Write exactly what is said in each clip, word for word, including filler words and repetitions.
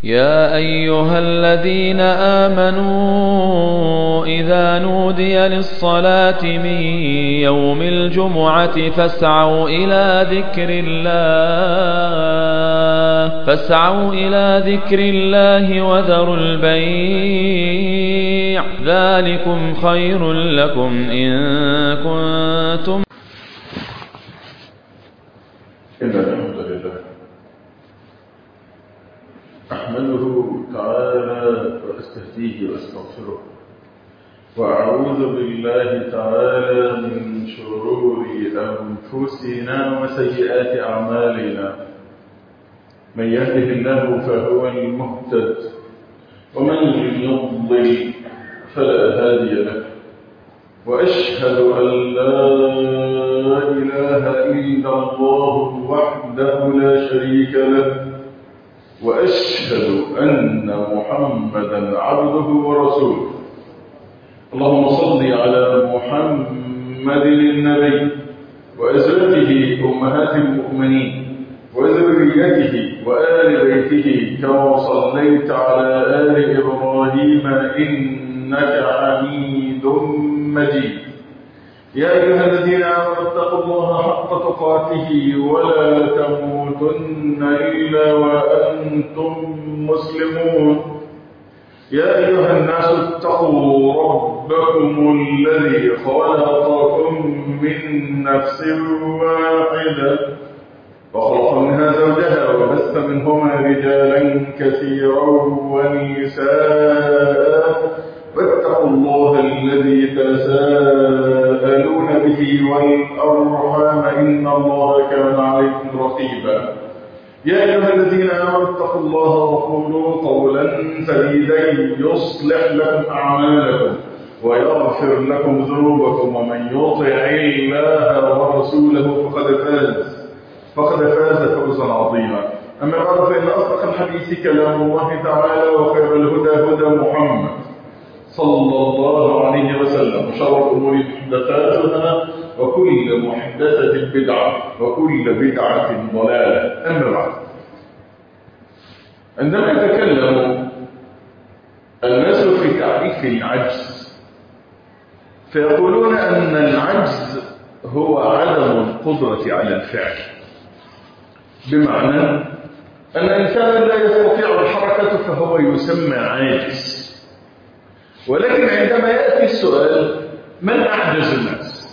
يا أيها الذين آمنوا إذا نودي للصلاة من يوم الجمعة فاسعوا إلى ذكر الله فاسعوا إلى ذكر الله وذروا البيع ذلكم خير لكم إن كنتم. إن الحمد لله أحمده تعالى وأستهديه وأستغفره وأعوذ بالله تعالى من شرور أنفسنا وسيئات أعمالنا. من يهده الله فهو المهتد ومن يضلل فلا هادي له. وأشهد أن لا إله إلا الله وحده لا شريك له وأشهد أن محمدا عبده ورسوله. اللهم صل على محمد النبي وأزواجه أمهات المؤمنين وذريته وآل بيته كما صليت على آل إبراهيم إنك حميد مجيد. يا أيها الذين آمنوا اتقوا الله حق تقاته ولا تموتن إلا وأنتم مسلمون. يا أيها الناس اتقوا ربكم الذي خلقكم من نفس واحدة وخلق منها زوجها وبث منهما رجالا كثيرا ونساء واتقوا الله الذي تساءلون به والأرحام إن الله كان عليكم رقيبا. يا أيها الذين آمنوا اتقوا الله وقولوا قولا سديدا يصلح لكم أعمالكم ويغفر لكم ذنوبكم ومن يطع الله ورسوله فقد فاز فقد فاز فوزا عظيما. أما بعد فإن أصدق الحديث كلام الله تعالى وخير الهدى هدى محمد صلى الله عليه وسلم وشر الأمور محدثاتها وكل محدثة بدعة وكل بدعة ضلالة. أما بعد، عندما يتكلم الناس في تعريف العجز فيقولون أن العجز هو عدم القدرة على الفعل، بمعنى أن إنسانا لا يستطيع الحركة فهو يسمى عاجز. ولكن عندما يأتي السؤال من أعجز الناس،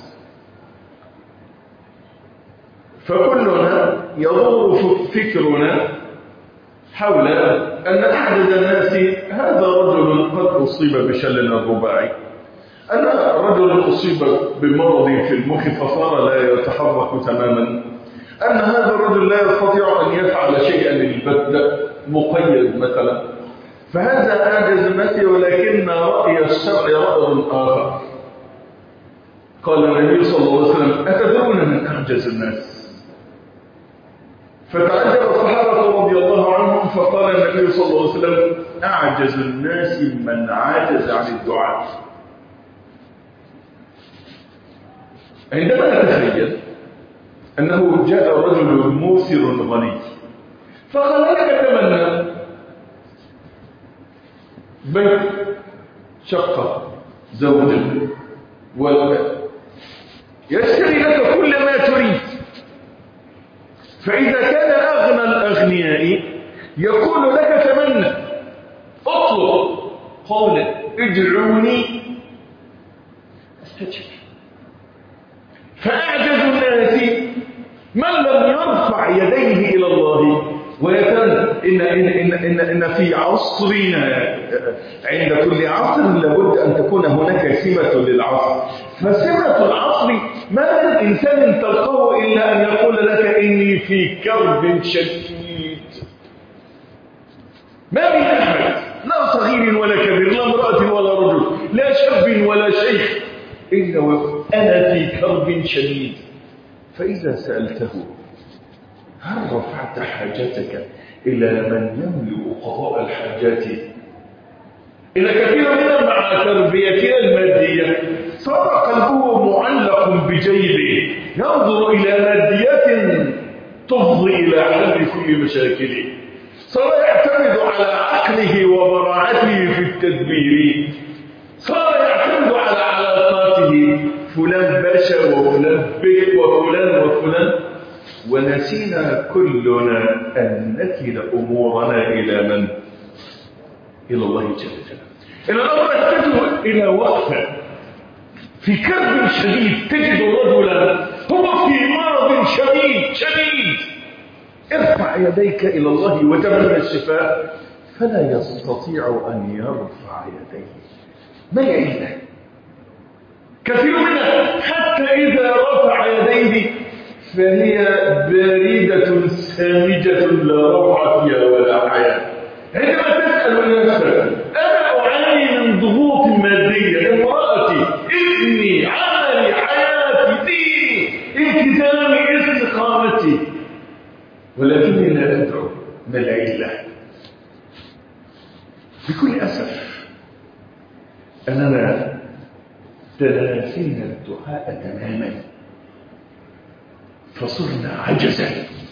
فكلنا يدور فكرنا حول أن أعجز الناس هذا رجل قد أصيب بشلل الرباعي، أن رجل أصيب بمرض في المخ فصار لا يتحرك تماما، أن هذا الرجل لا يستطيع أن يفعل شيئا البتة، مقيد مثلا، فهذا أعجز الناس. ولكن رأي الشرع رأي آخر. قال النبي صلى الله عليه وسلم أتدرون من أعجز الناس؟ فتعجب الصحابة رضي الله عنهم فقال النبي صلى الله عليه وسلم أعجز الناس من عاجز عن الدعاء. عندما نتخيل أنه جاء رجل موسر غني فقال لك تمنى بيت، شقة، زوجة، ولد، يشتري لك كل ما تريد. فإذا كان أغنى الأغنياء يقول لك تمنى اطلب، قال ادعوني استجب. فأعجز الناس من لم يرفع يديه إلى الله ويتمنى. إن, إن, إن, إن, إن في عصرنا عند كل عصر لابد أن تكون هناك سمة للعصر، فسمة العصر ما من إنسان تلقاه إلا أن يقول لك إني في كرب شديد. ما من أحد، لا صغير ولا كبير، لا امرأة ولا رجل، لا شاب ولا شيخ، إلا وأنا في كرب شديد. فإذا سألته هل رفعت حاجتك إلى من يملك قضاء الحاجات؟ إن كثيرا منا مع تربيتنا المادية صار قلبه معلق بجيبه، ينظر إلى ماديات تفضي إلى حل كل مشاكله، صار يعتمد على التدبير صار يعتمد على علاقاته، فلان باشا وفلان بك وفلان وفلان، ونسينا كلنا أن نكل أمورنا إلى من؟ إلى الله جل جلاله. الأمر يحتاج إلى وقفة في كرب شديد. تجد رجلا هو في مرض شديد شديد، ارفع يديك إلى الله وتمنى الشفاء، فلا يستطيع أن يرفع يديه. ما العلة؟ كثير منا حتى إذا رفع يديه فهي باردة سامجة لا روح فيها ولا حياة. عندما تسأل نفسك أنا أعاني من ضغوط مادية، امرأتي، ابني، عملي، حياتي، ديني، التزامي، استقامتي، ولكني لا أدعو، ما العلة؟ بكل أسف أننا تناسينا الدعاء تماما، فصرنا عجزا.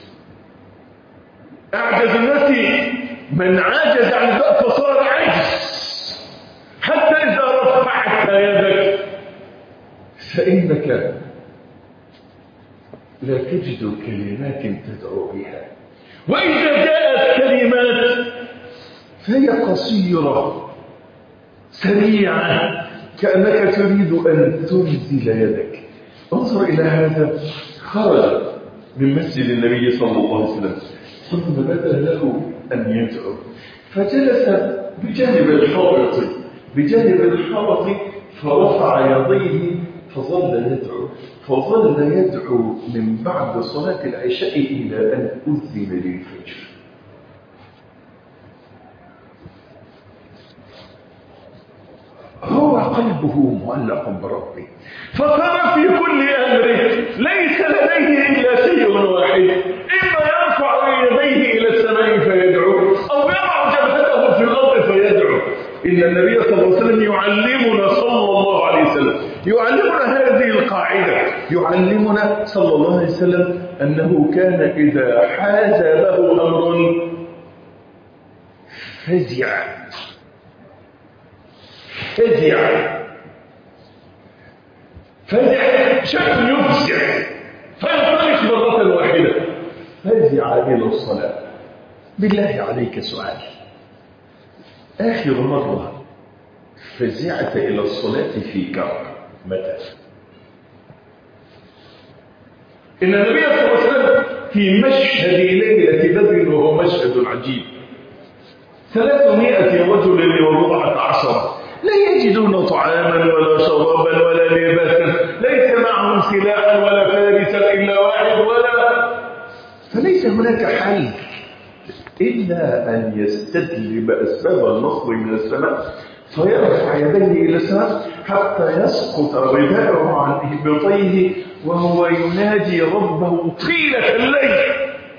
أعجز الناس من عجز عن الدعاء فصار عجز. حتى إذا رفعت يدك فإنك لا تجد كلمات تدعو بها، وإذا جاءت كلمات فهي قصيرة سريعة كأنك تريد أن تنزل يدك. انظر إلى هذا، خرج من مسجد النبي صلى الله عليه وسلم ثم بدا له أن يدعو، فجلس بجانب الحائط بجانب الحائط فرفع يديه فظل يدعو فظل يدعو من بعد صلاة العشاء إلى أن أذن للفجر. هو قلبه معلق بربه، فصار في كل أمره ليس لديه إلا شيء واحد، إما يرفع يديه إلى السماء فيدعو أو يضع جبهته في الأرض فيدعو. إن النبي صلى الله عليه وسلم يعلمنا صلى الله عليه وسلم يعلمنا هذه القاعدة، يعلمنا صلى الله عليه وسلم أنه كان إذا حاز له أمر فزع فزع فزع شكل يفزع فينطلق مرة واحدة، فزع إلى الصلاة. بالله عليك سؤال، آخر مرة فزعت إلى الصلاة في كرب متى؟ إن النبي صلى الله عليه وسلم في مشهد ليلة بدر وهو مشهد عجيب، ثلاثمائة رجل وبضعة عشر لا يجدون طعاما ولا شرابا ولا لباسا، ليس معهم سلاحا ولا فارسا إلا واحد، ولا فليس هناك حل إلا أن يستجلب أسباب النصر من السماء فيرفع يديه إلى السماء حتى يسقط رداءه عن إبطيه وهو ينادي ربه طيلة الليل.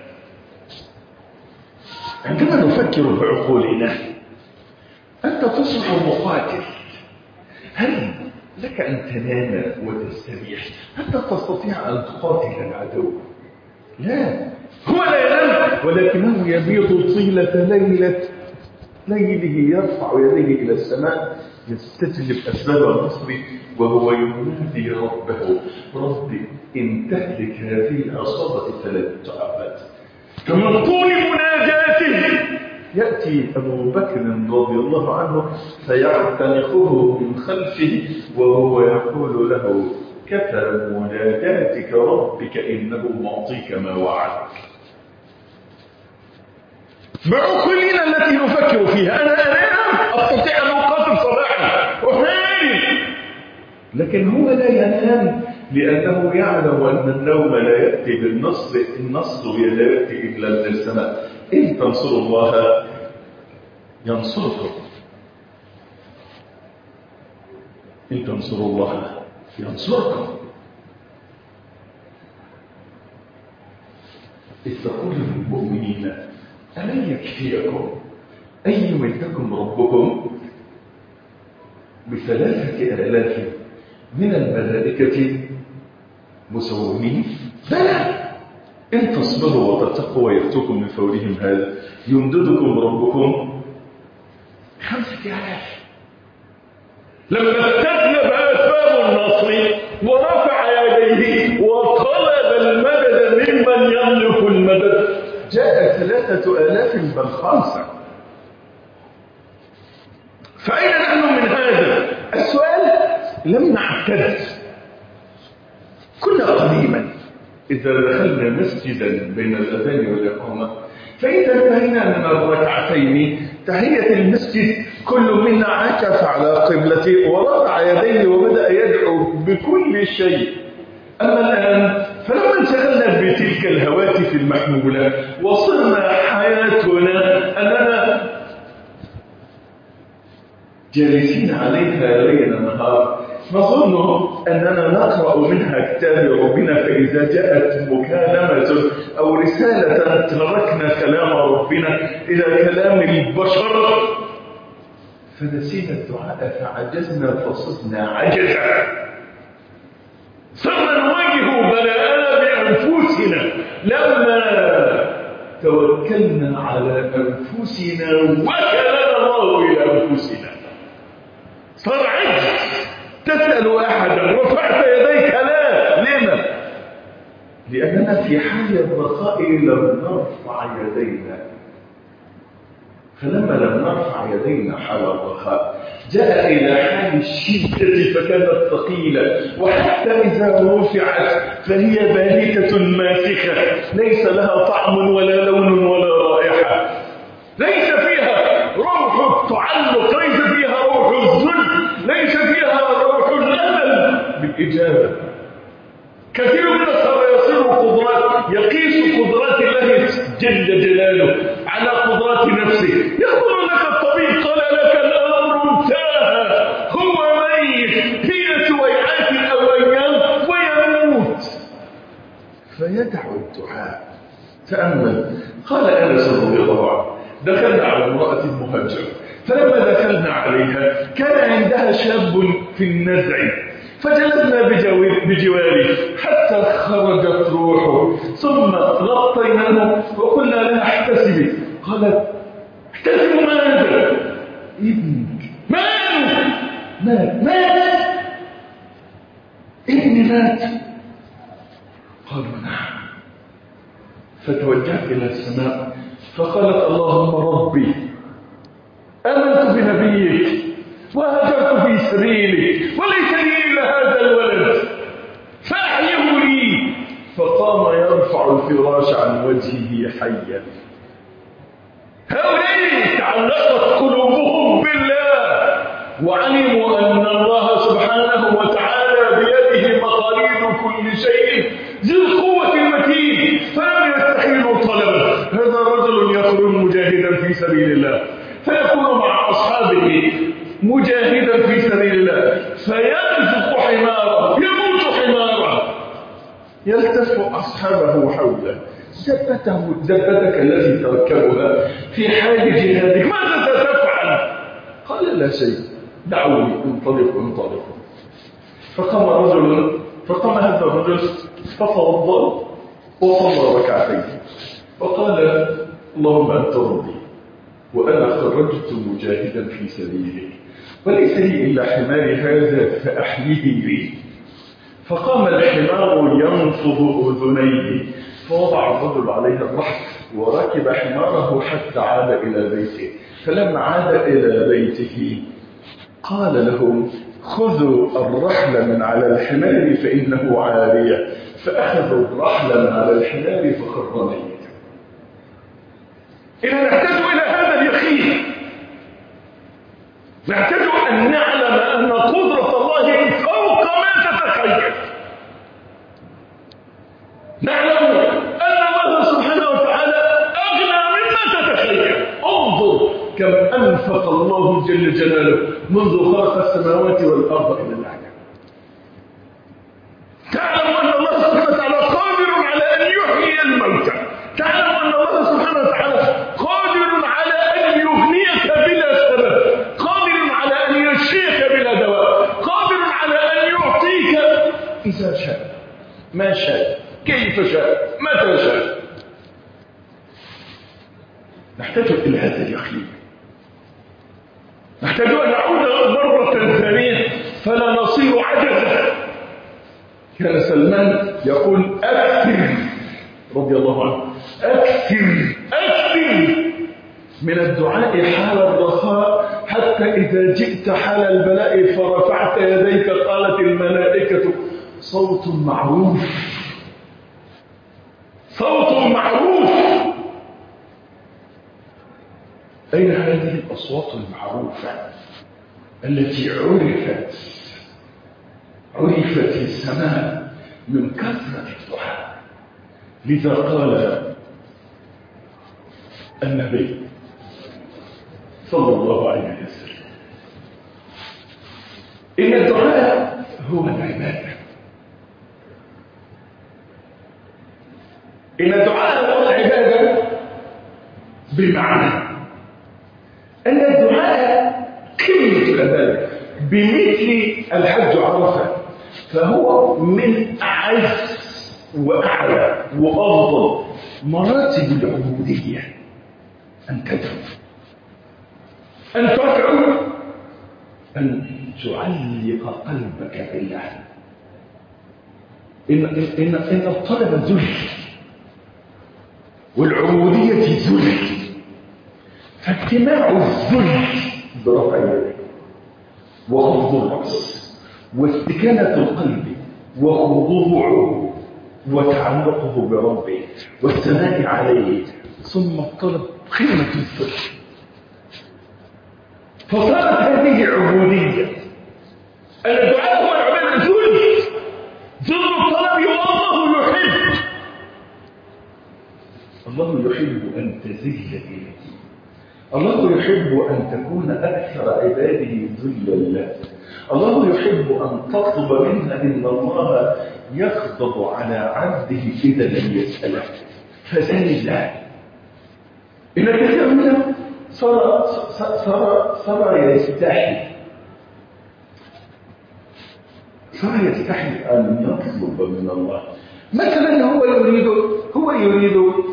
عندما نفكر بعقولنا، أنت تصبح مقاتل، هل لك أن تنام وتستريح؟ أنت تستطيع أن تقاتل العدو؟ لا، هو لا ينام ولكنه يبيض طيلة ليلة ليله يرفع يديه إلى السماء يستجلب أسباب النصر وهو ينادي ربه ربي إن تهلك هذه العصابة فلا تعبد. فمن طول مناجاته يأتي أبو بكر رضي الله عنه فيعتنقه من خلفه وهو يقول له كفى مناجاتك ربك إنه معطيك ما وعدك. بعقولنا التي نفكر فيها أنا أنام أستطيع أن أقاتل صباحا أحياني، لكن هو لا ينام لأنه يعلم أن النوم لا يأتي بالنصر، النصر لا يأتي إلا من السماء. إن تنصروا الله ينصركم، إن تنصروا الله ينصركم. إذ تقول للمؤمنين ألن يكفيكم أن يمدكم ربكم بثلاثة آلاف من الملائكة مسومين؟ بلى إن تصبروا وتتقوا ويأتوكم من فورهم هذا يمددكم ربكم خمسة آلاف. لما استجلب أسباب النصر ورفع يديه وطلب المدد ممن يملك المدد جاء ثلاثة آلاف بل خمسة. فأين نحن من هذا السؤال؟ لم نعتد. كنا قديما إذا دخلنا مسجدا بين الأذان والإقامة فإذا انتهينا من الركعتين تحية المسجد كل منا عكف على قبلته ورفع يديه وبدأ يدعو بكل شيء. أما الآن فلما انشغلنا بتلك الهواتف المحمولة وصرنا حياتنا أننا جالسين عليها ليل نهار نظن أننا نقرأ منها كتاب ربنا، فإذا جاءت مكالمة أو رسالة تركنا كلام ربنا إلى كلام البشر فنسينا الدعاء فعجزنا فصرنا عجزا. صرنا نواجه بلاءنا بأنفسنا لما توكلنا على أنفسنا وكلنا الله إلى أنفسنا. صار عجز. تسأل أحدا رفعت يديك؟ لا. لما؟ لأننا في حال الرخاء لم نرفع يدينا، فلما لم نرفع يدينا حال الرخاء جاء إلى حال الشدة فكانت ثقيلة، وحتى إذا رفعت فهي باهتة ماسخة ليس لها طعم ولا لون ولا رائحة، ليس فيها روح التعلق، ليس فيها روح الذل، ليس فيها روح الأمل بالإجابة. كثير من الصلاة يصير قدرات يقيس قدرات الله جل جلاله على قدرات نفسه. يقول لك الطبيب قال لك الأمر انتهى، هو ميت هي سويعات أو أيام ويموت، فيدعو الدعاء. تأمل. قال أنس رضي الله عنه دخلنا على امرأة مهاجرة فلما دخلنا عليها كان عندها شاب في النزع فجلسنا بجواره حتى خرجت روحه ثم غطيناه وقلنا لها احتسبي. قالت احتسب ماذا؟ ابنك مات. مات مات ابني مات. قالوا نعم. فتوجهت إلى السماء فقالت اللهم ربي آمنت بنبيك وهاجرت في سبيلك وليس لي إلا هذا الولد فأحيه لي. فقام يرفع الفراش عن وجهه حيا. هؤلاء تعلقت قلوبهم بالله وعلموا أن الله سبحانه وتعالى بيده مقاليد كل شيء ذي القوة المتين فلم يستحيلوا طلبه. هذا رجل يخرج مجاهدا في سبيل الله فيكون مع أصحابه مجاهدا في سبيل الله فينفق حماره يموت حماره يلتف أصحابه حوله. دبته دبتك التي تركبها في حال جهادك ماذا ستفعل؟ قال لا شيء دعوني انطلق انطلق. فقام رجل فقام هذا الرجل فتوضأ وصلى ركعتين وقال اللهم أنت ربي وأنا خرجت مجاهدا في سبيلك وليس لي إلا حماري هذا فأحييه لي. فقام الحمار ينفض أذنيه فوضع الرجل عليه الرحل وركب حماره حتى عاد إلى بيته. فلما عاد إلى بيته قال لهم خذوا الرحل من على الحمار فإنه عارية. فأخذوا الرحل من على الحمار فخر ميتا. إذا نحتاج إلى هذا اليقين، نحتاج أن نعلم أن قدرة الله فوق ما تتخيل. نعلم أن الله سبحانه وتعالى أغنى مما تتخيل. انظر كم أنفق الله جل جلاله منذ خلق السماوات والأرض إلى الآن. تعلم أن الله سبحانه وتعالى قادر على أن يحيي الموتى. تعلم أن الله سبحانه وتعالى قادر على أن يغنيك بلا سبب، قادر على أن يشفيك بلا دواء، قادر على أن يعطيك إذا شاء ما شاء كيف شاء متى شاء. نحتاج إلى هذا اليقين. نحتاج أن نعود مرة ثانية فلا نصير عجزا. كان سلمان يقول أكثر رضي الله عنه أكثر أكثر من الدعاء حال الرخاء، حتى إذا جئت حال البلاء فرفعت يديك قالت الملائكة صوت معروف صوت معروف. أين هذه الأصوات المعروفة التي عرفت عرفت في السماء من كثرة الدعاء؟ لذا قال النبي صلى الله عليه وسلم إن الدعاء هو العبادة. إن الدعاء هو العبادة بمعنى أن الدعاء كلمة العبادة بمثل الحج عرفة، فهو من أعز وأعلى وأفضل مراتب العبودية. أن تدعو أن تدعو أن تعلق قلبك بالله. إن, إن, إن الطلب ذل والعبودية ذل، فاجتماع الذل برفع اليدين وخفض الرأس واستكانة القلب وخضوعه وتعلقه بربه والثناء عليه ثم الطلب قيمة الذل، فصارت هذه عبودية. الدعاء هو العبادة ذل ذل الطلب، والله يحب الله يحب أن تذل إليه. الله يحب أن تكون أكثر عباده ذلا له. الله يحب أن تطلب منه، إن الله يغضب على عبده إذا لم يسأله فذل الله. إن كثير منهم صار صار صار يستحي صار يستحي أن يطلب من الله. مثلا هو يريد هو يريد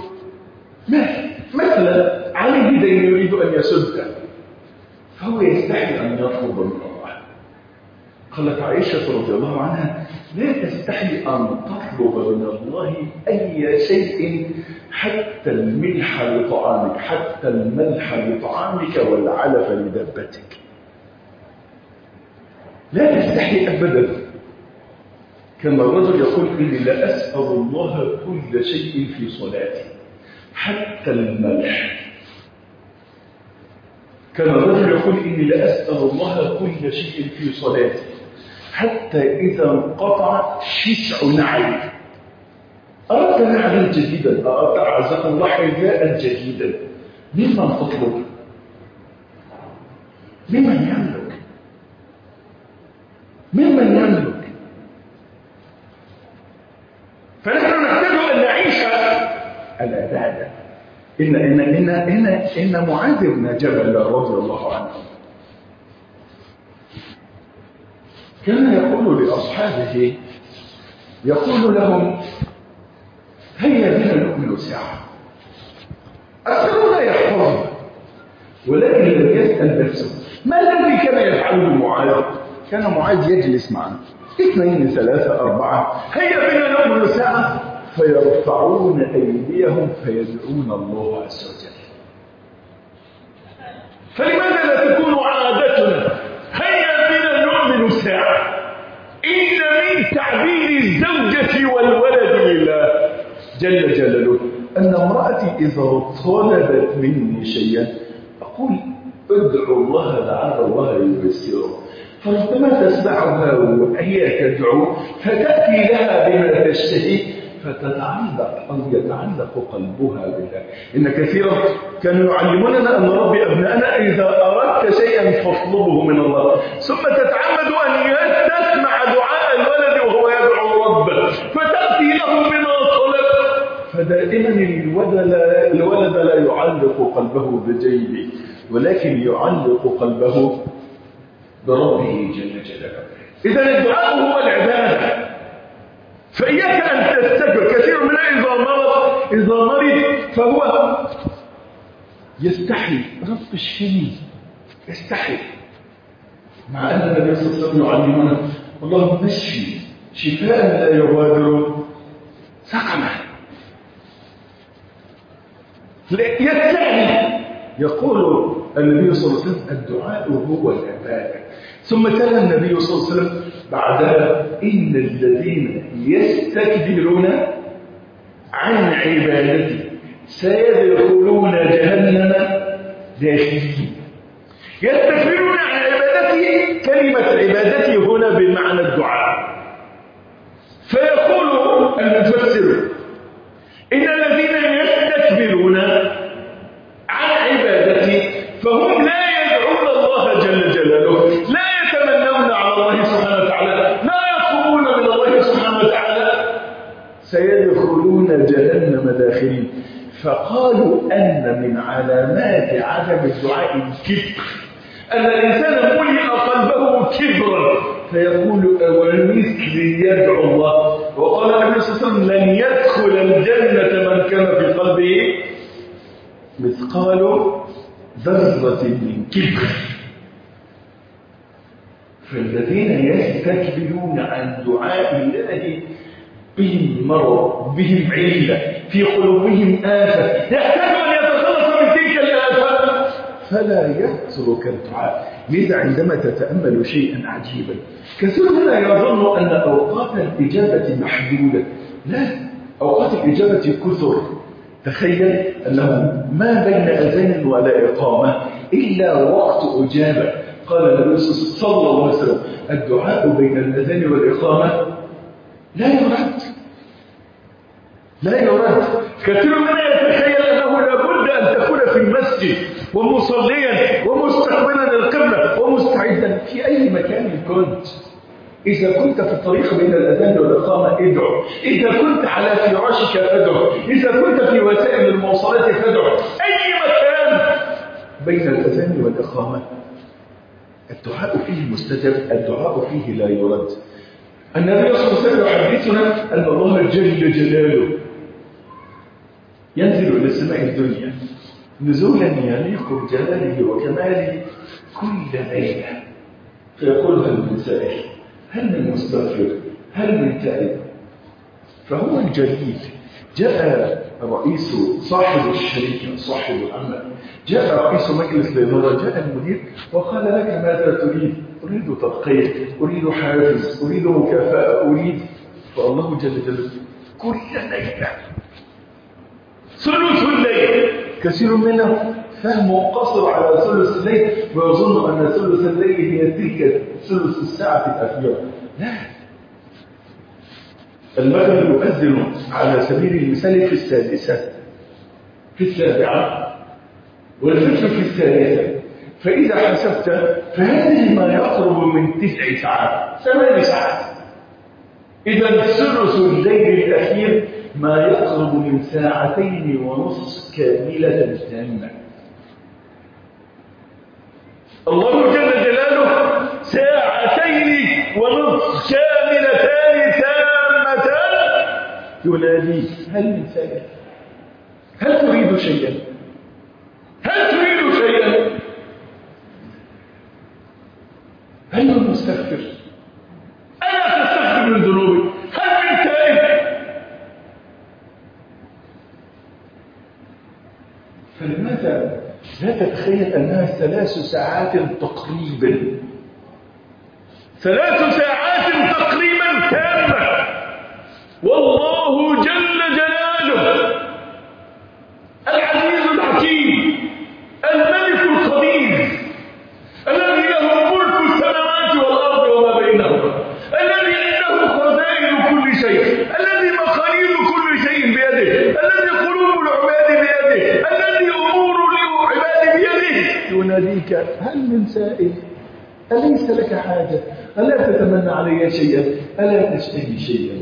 مثلا عليه دين يريد أن يسده، فهو يستحي أن يطلب من الله. قالت عائشة رضي الله عنها لا تستحي أن تطلب من الله أي شيء حتى الملح لطعامك حتى الملح لطعامك والعلف لدبتك. لا تستحي أبدا. كان الرجل يقول إني لا أسأل الله كل شيء في صلاتي حتى الملح. كان الرجل يقول إني لا أسأل الله كل شيء في صلاتي حتى إذا انقطع شسع نعل. أردت نعلا جديدا، أردت أعزق الله حذاء جديدا، ممن تطلب؟ ممن يملك؟ ممن يملك؟ فنحن نحتاج أن نعيش العبادة. إن إن إن إن إن معاذ بن جبل رضي الله عنه كان يقول لأصحابه، يقول لهم هيا بنا نؤمن ساعة. أكثرنا يحفظ ولكن لم يسأل نفسه ما الذي كان يفعله معاذ. كان معاذ يجلس معنا اثنين ثلاثة أربعة، هيا بنا نؤمن ساعة، فيرفعون أيديهم فيدعون الله عز وجل. فلماذا لا تكون عادتنا هيا بنا نؤمن ساعة؟ إن من تعبير الزوجة والولد لله جل جلاله أن امرأتي إذا طلبت مني شيئا أقول ادعو الله لعل الله يبصره، فربما تسمعها وهي تدعو فتأتي لها بما تشتهي فتتعلق أو يتعلق قلبها بالله. إن كثيرا كانوا يعلموننا أن ربي أبنائنا إذا أردت شيئا فاطلبه من الله، ثم تتعمد أن تسمع دعاء الولد وهو يدعو ربه فتأتي له بما طلب. فدائما الولد لا, الولد لا يعلق قلبه بجيبه ولكن يعلق قلبه بربه جل جلاله. إذا الدعاء هو العبادة، فإياك أن تستكبر. كثير من إذا مرض إذا مرض فهو يستحي، رب الشمي يستحي، مع أن النبي صلى الله عليه وسلم يعلمنا اللهم اشفي شفاء لا يغادر سقما. يتعني يقول النبي صلى الله عليه وسلم الدعاء هو العبادة. ثم تلا النبي صلى الله عليه وسلم بعدها إن الذين يستكبرون عن عبادتي سيدخلون جهنم داخلين. يستكبرون عن عبادتي، كلمة عبادتي هنا بمعنى الدعاء. فيقول المفسر إن الذين يستكبرون عن عبادتي فهم لا يدعون الله جل جلاله، لا يتمنون على الله سبحانه وتعالى، لا يطلبون من الله سبحانه وتعالى، سيدخلون جهنم داخلين. فقالوا أن من علامات عدم الدعاء الكبر، أن الإنسان ملئ قلبه كبرا فيقول أولمثلي يدعو الله. وقال النبي صلى الله عليه وسلم لن يدخل الجنة من كان في قلبه مثقال ذرة من كبر. فالذين يستكبرون عن دعاء الله بهم مرض، بهم علة، في قلوبهم آفة، يحتاج أن يتخلص من تلك الآفة فلا يترك الدعاء. لذا عندما تتأمل شيئا عجيبا، كثيرنا يظن أن أوقات الإجابة محدودة. لا، أوقات الإجابة كثر. تخيل أنه ما بين أذان ولا إقامة إلا وقت إجابة. قال النبي صلى الله عليه وسلم الدعاء بين الأذان والإقامة لا يرد، لا يرد. كثير منا يتخيل أنه لابد أن تكون في المسجد ومصليا ومستقبلا القبلة ومستعدا في أي مكان كنت. إذا كنت في الطريق بين الأذان والإقامة ادعو، إذا كنت على فراشك فادعو، إذا كنت في وسائل المواصلات فادعو، أي مكان بين الأذان والإقامة الدعاء فيه مستجاب، الدعاء فيه لا يرد. النبي صلى الله عليه وسلم يحدثنا أن الله جل جلاله ينزل إلى السماء الدنيا نزولا يليق بجلاله وكماله كل ليلة، فيقول هل من سائل، هل من مستغفر، هل من تائب. فهو الجليل. جاء رئيس صاحب الشركة صاحب العمل، جاء رئيس مجلس الإدارة، جاء المدير وقال لك ماذا تريد؟ أريد ترقية، أريد حافز، أريد مكافأة، أريد. فالله جل جلاله كل ليلة ثلث الليل. كثير منهم فهمه قصر على ثلث الليل ويظن أن ثلث الليل هي تلك ثلث الساعة الأخيرة. لا، المغرب يؤذن على سبيل المثال في السادسة، في السابعة، والفجر في الثالثة. فإذا حسبت فهذه ما يقرب من تسع ساعات، ثمان ساعات. إذا ثلث الليل الأخير ما يقرب من ساعتين ونصف كاملة تامة. الله جل جلاله ساعتين ونصف كاملتان تامتان يناديك هل من سائل، هل تريد شيئا، هل تريد شيئا، هل من مستغفر، ألا تستغفر من ذنوبك، هل من تائب. فلماذا لا تتخيل أنها ثلاث ساعات تقريبا، ثلاث ساعات تقريبا تامة، والله جل جلاله العزيز الحكيم الملك القدير الذي له ملك السماوات والأرض وما بينهما، الذي عنده خزائن كل شيء، الذي مقاليد كل شيء بيده، الذي قلوب العباد بيده، الذي أمور العباد بيده، يناديك هل من سائل، أليس لك حاجة، ألا تتمنى علي شيئا، ألا تشتهي شيئا.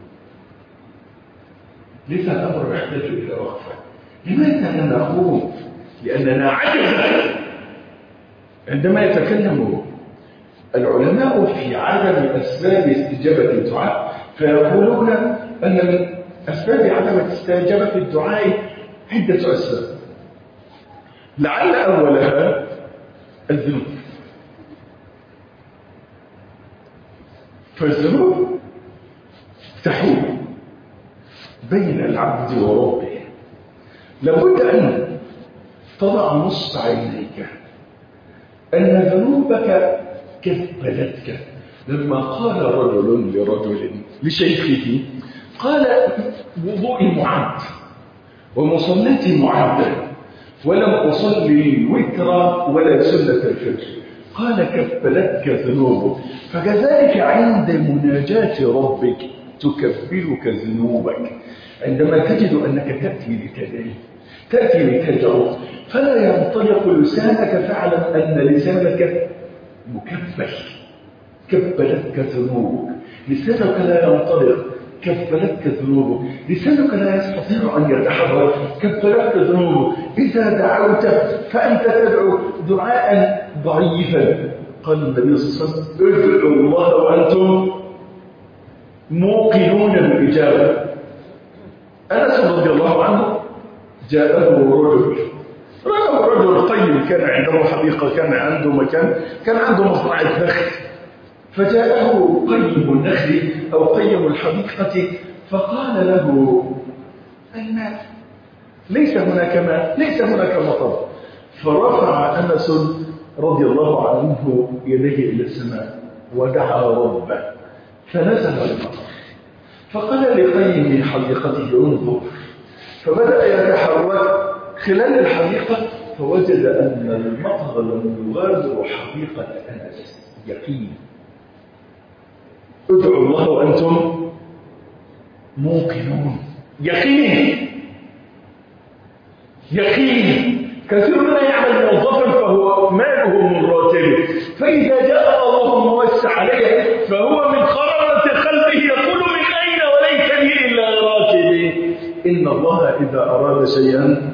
لذا الأمر يحتاج إلى وقفة. لماذا لا نقوم؟ لأننا عجزنا. عندما يتكلم العلماء في عدم أسباب استجابة الدعاء فيقولون أن من أسباب عدم استجابة الدعاء عدة أسباب، لعل أولها الذنوب. فالذنوب تحول بين العبد وربه. لابد أن تضع نصب عينيك أن ذنوبك كبلتك. لما قال رجل لرجل لشيخه قال وضوئي معد ومصلتي معدة ولم أصلي الوتر ولا سنة الفجر، قال كبلتك ذنوبك. فكذلك عند مناجاة ربك تكبلك ذنوبك. عندما تجد أنك تأتي لتدعي تأتي لتدعو فلا ينطلق لسانك فاعلم أن لسانك مكبل، كبلتك ذنوبك. لسانك لا ينطلق، كبلتك ذنوبك. لسانك لا يستطيع أن يتحرك، كبلتك ذنوبك. إذا دعوت فأنت تدعو دعاء ضعيفا. قال النبي صلى الله عليه وسلم ادعوا الله وأنتم موقنون بالإجابة. أنس رضي الله عنه جاءه رجل رجل رجل قيم كان عنده حديقة، كان عنده مكان، كان عنده مصنع نخل، فجاءه قيم النخل أو قيم الحديقة فقال له الماء ليس هناك ماء، ليس هناك مطر. فرفع أنس رضي الله عنه يديه إلى السماء ودعا ربه فنزل المطر. فقال لقيم حديقته انظر، فبدأ يتحرك خلال الحديقة فوجد أن المطر لم يغادر حديقة أنس. يقين. ادعوا الله وأنتم موقنون. يقين يقين. كثير منا يعمل موظفا فهو ماله من راتبه، فإذا جاء اللهم وسع عليه فهو من خرارة قلبه يقول من أين وليس لي إلا راتبي. إن الله إذا أراد شيئا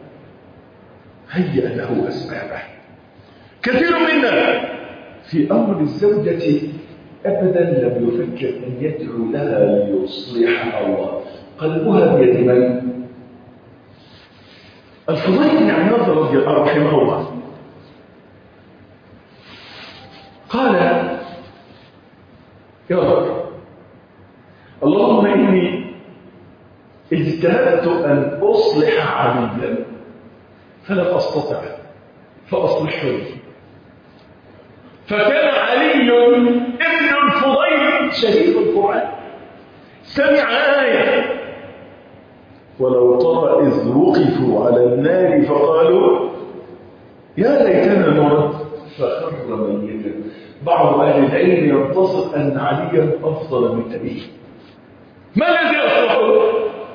هيأ له أسبابه. كثير منا في أمر الزوجة أبدا لم يفكر أن يدعو لها ليصلحها الله. قلبها بيد من؟ الفضيل بن عياض رضي الله رحمه الله قال يا رب اللهم إني اجتهدت أن أصلح عبيدا فلم أستطع فأصلحه لي. فكان علي ابن الفضيل شهيد القرآن سمع آية ولو ترى إذ وقفوا على النار فقالوا يا ليتنا نرد فخر ميتا. بعض أهل العلم ينتصر أن عليا أفضل من أبيه. ما الذي أصلحه؟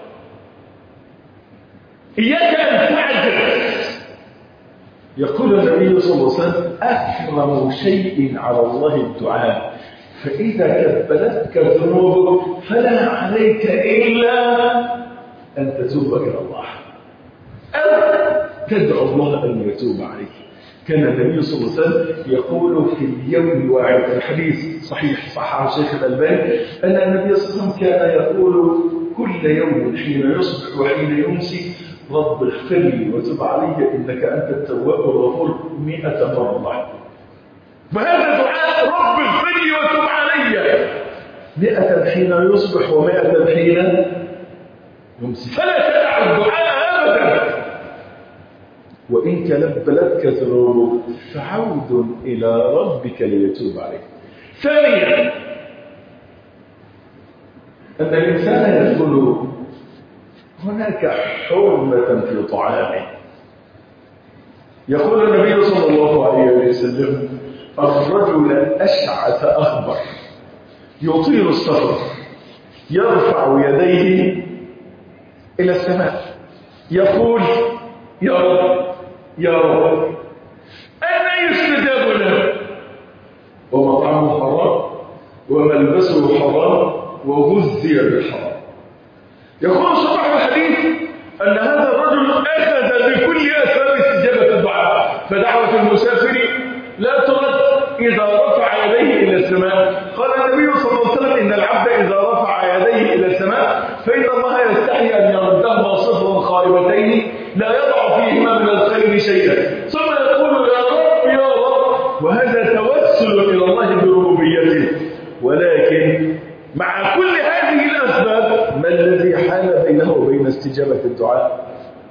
إياك أن تعجز. يقول النبي صلى الله عليه وسلم أكرم شيء على الله الدعاء، فإذا كبلتك ذنوبك فلا عليك إلا أن تتوب إلى الله أو تدعو الله أن يتوب عليك. كان النبي صلى الله عليه وسلم يقول في اليوم الواحد، الحديث صحيح صححه الشيخ الألباني، أن النبي صلى الله عليه وسلم كان يقول كل يوم حين يصبح وحين يمسي رب اغفر لي وتب علي إنك أنت التواب الغفور مئة مرة. وهذا دعاء رب اغفر لي وتب علي مئة حين يصبح ومئة حين يمسي. فلا تدع الدعاء أبدا. وإن كلبلتك ذنوبك فعود إلى ربك ليتوب عليك. ثانيا أن الإنسان يدخل هناك حرمة في طعامه. يقول النبي صلى الله عليه وسلم الرجل أشعث أخبر يطيل السفر يرفع يديه إلى السماء يقول يا رب يا رب أنا يستجاب له ومطعمه حرام وملبسه حرام وغذي بالحرام. يقول صاحب الحديث أن هذا الرجل أخذ بكل أسباب استجابة الدعاء، فدعوة المسافر لا ترد إذا رفع يديه إلى السماء. قال النبي صلى الله عليه وسلم إن العبد إذا رفع يديه إلى السماء فإن الله يستحي أن يردهما صفرا خائبتين لا يضع فيهما من الخير شيئا، ثم يقول يا رب يا رب، وهذا توسل إلى الله بربوبيته. ولكن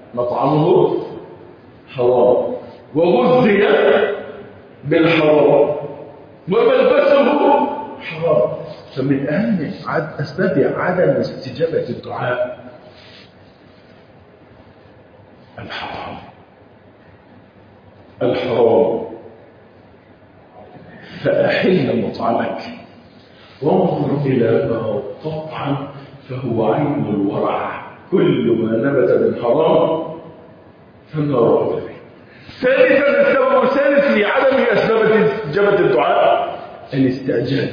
مطعمه حرام وغذي بالحرام وملبسه حرام. فمن أهم أسباب عدم استجابة الدعاء الحرام الحرام فأحل مطعمك وانظر إلى ما تطعم فهو عين الورع، كل ما نبت من حرام فالنار أولى به. ثالثا السبب الثالث لعدم أسباب استجابة الدعاء الاستعجال.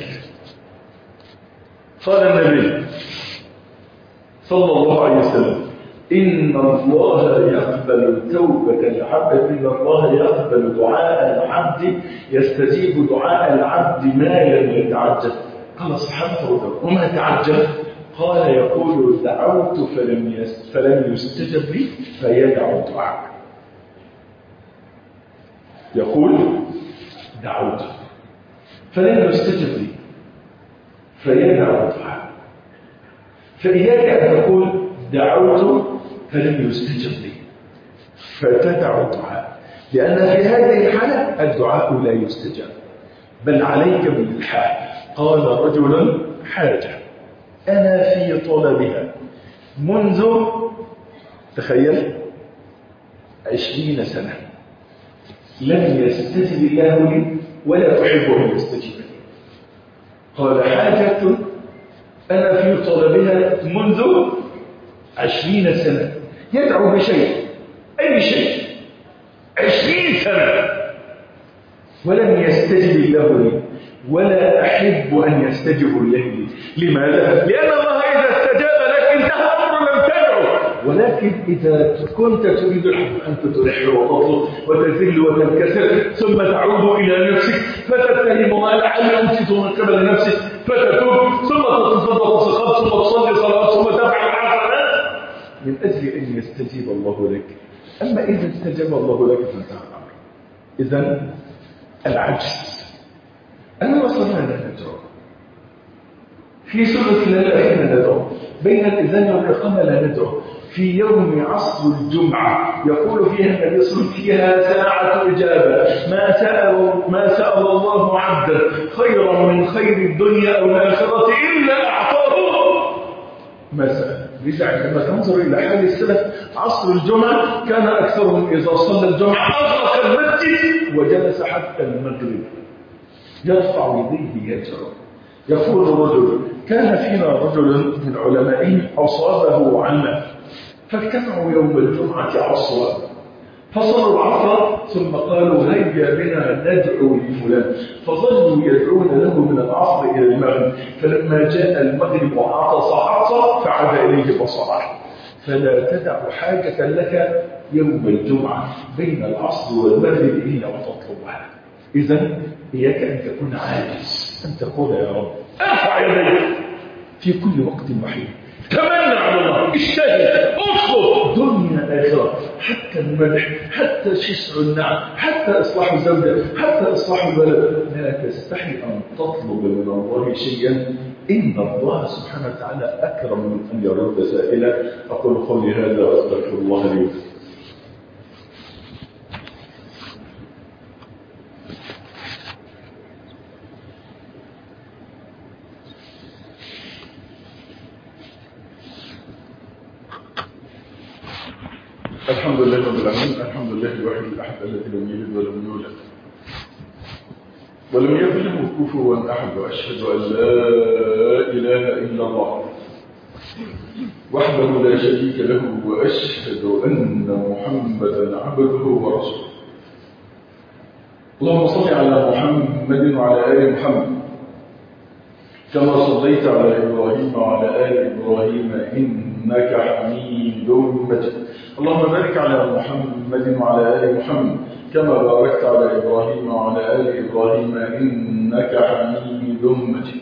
قال النبي صلى الله عليه وسلم إن الله يقبل توبة العبد، إن الله يقبل دعاء العبد، يستجيب دعاء العبد ما لم يتعجل. قال سبحانه وما تعجل؟ قال يقول دعوت فلم فلم يستجب لي فيدعو الدعاء. يقول دعوت فلم يستجب لي فيدعو الدعاء. فإياك أن تقول دعوت فلم يستجب لي فتدعو الدعاء، لأن في هذه الحالة الدعاء لا يستجاب، بل عليك بالإلحاح. قال رجل حاجة أنا في طلبها منذ تخيل عشرين سنة لم يستجب الله لي ولا أحب أن يستجيب لي. قال حاجة أنا في طلبها منذ عشرين سنة، يدعو بشيء أي شيء عشرين سنة ولم يستجب الله لي ولا أحب أن يستجب لي. لماذا؟ لأن الله إذا استجاب لك انتهى الأمر لم تدعو. ولكن إذا كنت تريد الحب أنت تلح وتطلب وتذل وتنكسر ثم تعود إلى نفسك فتتهم ما لعل أنت من قبل نفسك فتتوب ثم تتصدق صدقات ثم تصلي صلوات ثم تفعل حسنات من أجل أن يستجيب الله لك. أما إذا استجاب الله لك فانتهى الأمر. إذن العجز. أنا وصلنا لا ندعو في ثلث الليل حين ندعو، بين الإذان والإقامة لا ندعو، في يوم عصر الجمعة يقول فيها النبي صلى الله عليه وسلم فيها ساعة إجابة ما سأل ما سأل الله عبدا خيرا من خير الدنيا أو الآخرة إلا أعطاه ما سأل. لذا عندما تنظر إلى حال السلف عصر الجمعة كان أكثرهم إذا صلى الجمعة أغلق المسجد وجلس حتى المغرب يرفع يديه يدعو. يقول رجل كان فينا رجل من علمائهم أصابه عمى فاجتمعوا يوم الجمعة عصرا فصلوا العصر ثم قالوا هيا بنا ندعو لفلان، فظلوا يدعون له من العصر إلى المغرب، فلما جاء المغرب وعطس عطسا فعاد إليه بصره. فلا تدع حاجة لك يوم الجمعة بين العصر والمغرب إلا وتطلبها. إذن إياك أن تكون عاجز، أن تقول يا رب ارفع يديك في كل وقت وحين، تمنى على الله، اجتهد، اطلب دنيا آخرة، حتى المدح، حتى شسع النعم، حتى إصلاح الزوجة، حتى إصلاح البلد. لا تستحي أن تطلب من الله شيئا، إن الله سبحانه وتعالى أكرم من أن يرد سائلا. أقول قولي هذا وأستغفر الله لي. الحمد لله رب العالمين، الحمد لله الواحد الأحد الذي لم يلد ولم يولد ولم يكن له كفوا أحد، وأشهد أن لا إله إلا الله وحده لا شريك له، وأشهد أن محمدا عبده ورسوله. اللهم صل على محمد وعلى آل محمد كما صليت على إبراهيم وعلى آل إبراهيم إنك حميد مجيد. اللهم بارك على محمد وعلى آل محمد كما باركت على إبراهيم وعلى آل إبراهيم إنك حميد مجيد.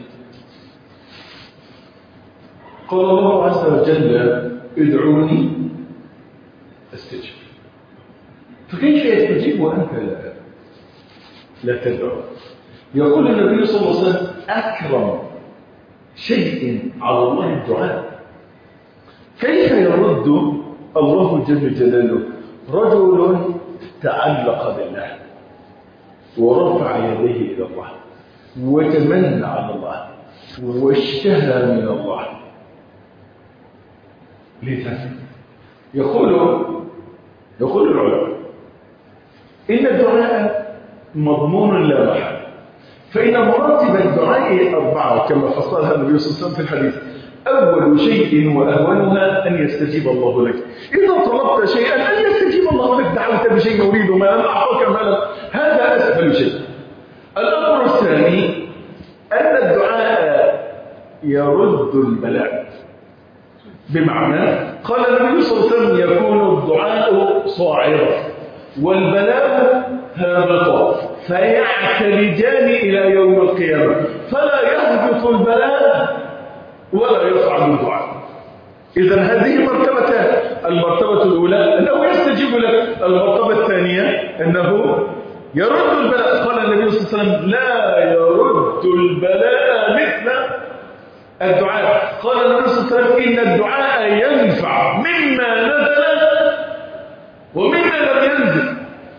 قال الله عز وجل ادعوني استجب. فكيف يستجيب وأنت لا, لا تدعو؟ يقول النبي صلى الله عليه وسلم أكرم شيء على الله الدعاء. كيف يرد الله جل جلاله رجل تعلق بالله ورفع يديه إلى الله وتمنى على الله واشتهى من الله. لذا يقول يقول العلماء إن الدعاء مضمون لا محل، فإن مراتب الدعاء أربعة كما فصلها النبي صلى الله عليه وسلم في الحديث. أول شيء وأهونها أن يستجيب الله لك. إذا طلبت شيئا أن يستجيب الله لك. دعوت بشيء أريد مالا أعطاك مالا، هذا أسهل شيء. الأمر الثاني أن الدعاء يرد البلاء، بمعنى قال النبي صلى الله عليه وسلم يكون الدعاء صاعدا والبلاء هابطا فيعتلجان إلى يوم القيامة، فلا يهبط البلاء ولا يصعد الدعاء. إذن هذه مرتبتان، المرتبة الأولى أنه يستجيب لك، المرتبة الثانية أنه يرد البلاء. قال النبي صلى الله عليه وسلم لا يرد البلاء مثل الدعاء. قال النبي صلى الله عليه وسلم إن الدعاء ينفع مما نزل ومما لم ينزل.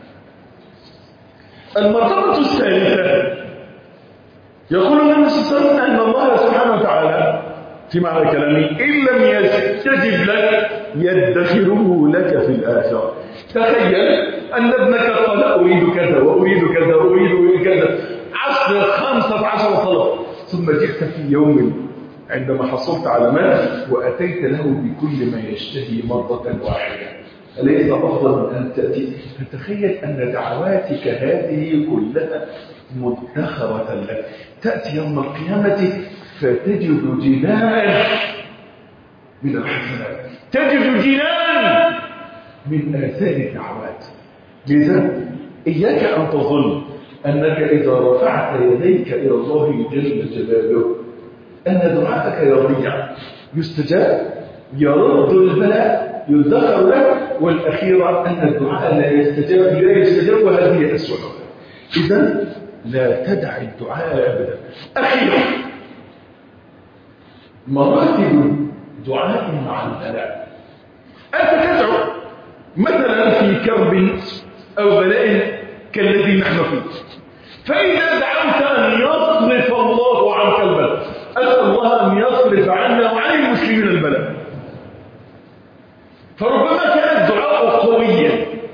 المرتبة الثالثة يقول النبي صلى الله عليه وسلم أن الله سبحانه وتعالى في معنى كلامي إن لم يستجب لك يدخره لك في الآخرة. تخيل أن ابنك قال أريد كذا وأريد كذا وأريد كذا عشر خمسة عشر طلب، ثم جئت في يوم عندما حصلت على مال وأتيت له بكل ما يشتهي مرة واحدة، أليس أفضل من أن تأتي؟ فتخيل أن دعواتك هذه كلها مدخرة لك، تأتي يوم القيامة فتجد جنان من الحسنات، تجد جنان من آثار الدعوات. لذا إياك أن تظن أنك إذا رفعت يديك إلى الله جل جلاله أن دعاءك يضيع، يستجاب، يرد البلاء، يدخر لك، والأخيرة أن الدعاء لا يستجاب لا يستجاب وهذه أسوأ. إذن لا تدع الدعاء أبدا. أخيرا مراتب دعاء مع البلاء. أنت تدعو مثلا في كرب أو بلاء كالذي نحن فيه، فإذا دعوت أن يصرف الله عنك البلاء، أسأل الله أن يصرف عنا وعن المسلمين البلاء، فربما كان الدعاء قويا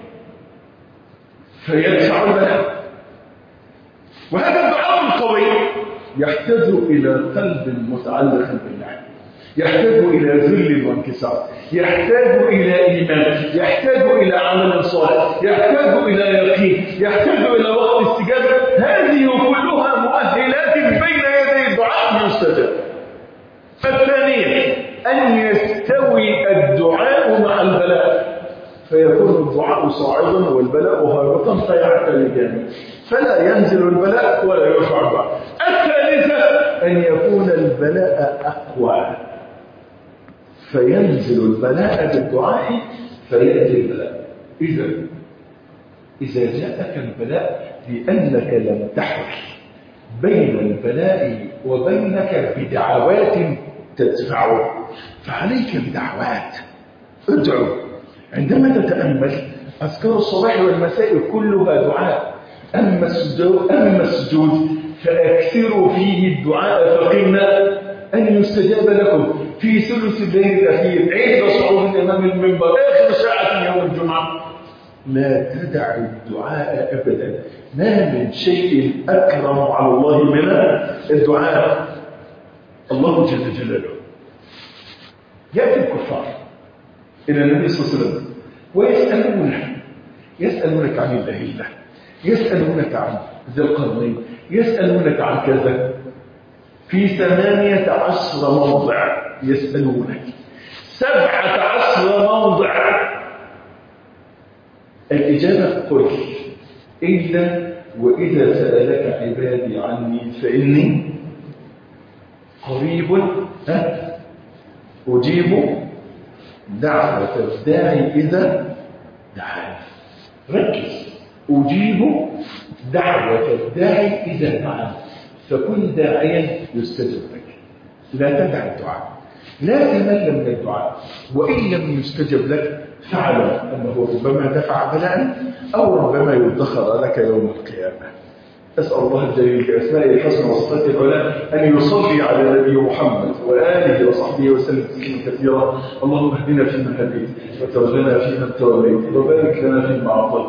فيدفع البلاء، وهذا الدعاء القوي يحتاج إلى قلب متعلق بالله، يحتاج إلى ذل وانكسار، يحتاج إلى إيمان، يحتاج إلى عمل صالح، يحتاج إلى يقين، يحتاج إلى وقت استجابة. هذه كلها مؤهلات بين يدي الدعاء يستجاب. الثانية أن يستوي الدعاء مع البلاء، فيكون الدعاء صاعدا والبلاء هابطا فيعتلجان، فلا ينزل البلاء ولا يرفع الدعاء. الثالثة أن يكون البلاء أقوى فينزل البلاء بالدعاء فيأتي البلاء. إذا إذا جاءك البلاء لأنك لم تحرك بين البلاء وبينك بدعوات تدفعه، فعليك بدعوات. ادعو. عندما تتأمل أذكار الصباح والمساء كلها دعاء. أما السجود, أما السجود فأكثروا فيه الدعاء فقلنا أن يستجاب لكم في ثلث الليل الأخير عند صعود الإمام المنبر آخر ساعة يوم الجمعة. لا تدع الدعاء أبدا، ما من شيء أكرم على الله من الدعاء. الله جل جلاله يأتي الكفار إلى النبي صلى الله عليه وسلم ويسألونك يسألونك عن الله الله، يسألونك عن ذي القرنين، يسألونك عن كذا، في ثمانية عشر موضع يسألونك، سبعة عشر موضع الإجابة قل إلا وإذا سألك عبادي عني فإني قريب أجيب دعوة الداعي إذا دعاني. ركز، أجيب دعوة الداعي إذا دعاني، فكن داعيا يستجب لك. لا تدع الدعاء، لا تمل من الدعاء، وإن لم يستجب لك فاعلم أنه ربما دفع بلاء أو ربما يدخر لك يوم القيامة. أسأل الله الجليل بأسمائه الحسنى وصفاته العلى أن يصلي على نبي محمد وآله وصحبه وسلم تسليما كثيرا. اللهم اهدنا فيمن هديت وتولنا فيمن توليت وبارك لنا فيما أعطيت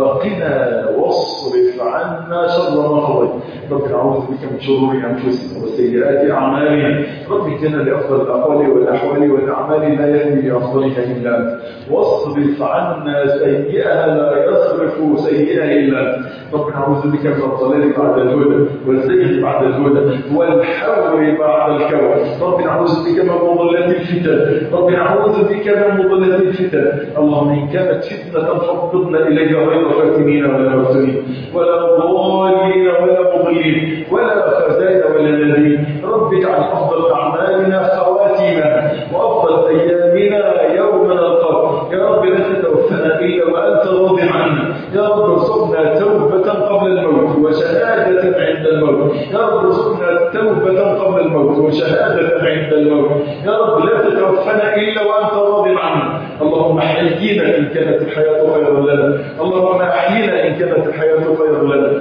وقنا واصرف عنا شر ما قضيت. رب نعوذ بك من شرور أنفسنا وسيئات أعمالنا. رب اهدنا لأفضل الأقوال والأحوال والأعمال لا يهدي لأفضلها إلا أنت واصرف عنا سيئها لا يصرف سيئها إلا أنت. رب نعوذ بك من الضلال بعد الهدى والزيغ بعد الهدى والحور بعد الكور. رب نعوذ بك من مضلات الفتن. رب نعوذ بك من مضلات الفتن. اللهم إن كانت فتنة فاقبضنا إليها غير فاتنين ولا مفتونين ولا ضالين ولا مضلين ولا خزايا ولا نادين. رب اجعل أفضل أعمالنا خواتيمنا وأفضل أيامنا يوم نلقاك. يا رب لا تتوفنا إلا وأنت راض عنا. يا رب ارزقنا توبة قبل الموت وشهادة عند الموت. يا رب ارزقنا توبة قبل الموت وشهادة عند الموت. يا رب لا تتوفنا إلا وأنت راض عنا. اللهم احيينا إن كانت الحياة خيرا لنا. اللهم احيينا إن كانت الحياة خيرا لنا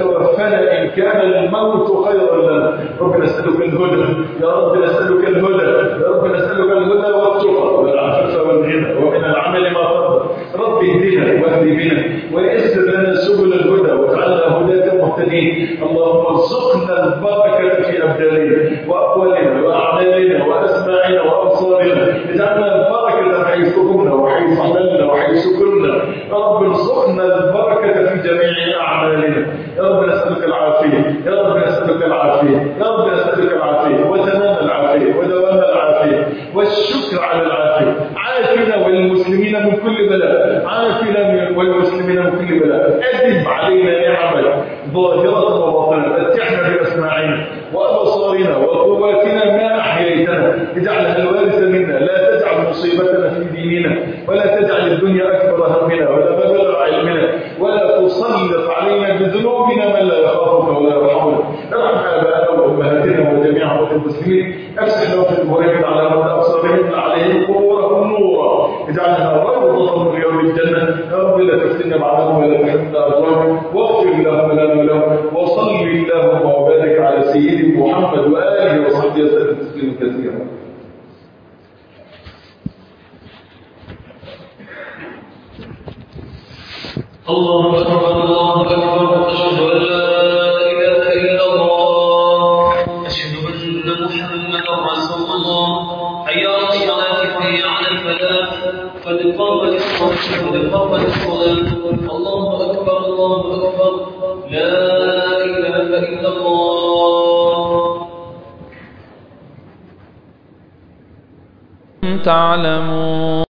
وتوفنا إن كان الموت خيرا لنا. رب نسألك الهدى. يا رب نسألك الهدى. يا رب نسألك الهدى والتقى والعفاف والغنى ومن العمل ما ترضى. رب اهدنا واهد بنا ويسر لنا سبل الهدى واجعلنا هداة مهتدين. اللهم ارزقنا البركة في أبداننا وأقوالنا وأعمالنا وأسماعنا وأبصارنا. اجعلنا البركة حيث كنا وحيث عملنا وحيث كنا. يا رب ارزقنا البركة في جميع أعمالنا. يا رب نسألك العافية. يا رب نسألك العافية. يا رب نسألك العافية وتمام العافية ودوام العافية والشكر على العافية. عافنا والمسلمين من كل بلاء. عافنا والمسلمين من كل بلاء. أدم علينا نعمك ظاهرة وباطنة. متعنا بأسماعنا وأبصارنا وقواتنا ما أحييتنا. اجعلها الوارث منا. لا تجعل مصيبتنا في ديننا ولا تجعل الدنيا أكبر همنا ولا مبلغ علمنا ولا تسلط علينا بذنوبنا من لا يخافك ولا يرحمنا. ارحم آباءنا وأمهاتنا وجميع أمة المسلمين. افسح لهم في المهاجر على مدى أبصارهم عليهم قبورهم نورا. اجعلها روضة من رياض الجنة. يا رب لا تفتنا بعدهم ولا تحرمنا أجرهم واغفر اللهم لنا ولهم وصل اللهم وبارك على سيدنا محمد وآله وصحبه وسلم تسليما كثيرا. الله أكبر الله أكبر. أشهد أن لا إله إلا الله. أشهد أن محمدا رسول الله. حي على الصلاة حي على الفلاح. قد قامت الصلاة قد قامت الصلاة. الله أكبر الله أكبر. لا إله إلا الله. تعلمون